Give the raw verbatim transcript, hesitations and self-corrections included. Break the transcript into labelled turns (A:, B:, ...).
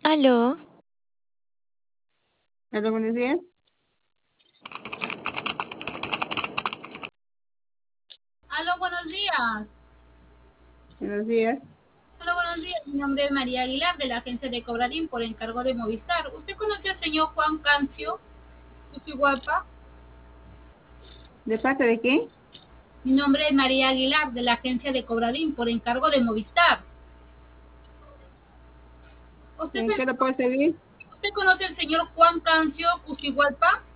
A: Aló,
B: Hola, buenos días.
C: Aló, buenos días.
B: Buenos días.
C: Hola, buenos días. Mi nombre es María Aguilar de la agencia de Cobradín por encargo de Movistar. ¿Usted conoce al señor Juan Cancio, Cusigualpa?
B: ¿De parte de quién?
C: Mi nombre es María Aguilar de la agencia de Cobradín por encargo de Movistar. ¿Usted,
B: ¿En
C: se-
B: qué le puedo servir?
C: ¿Usted conoce al señor Juan Cancio, Cusigualpa?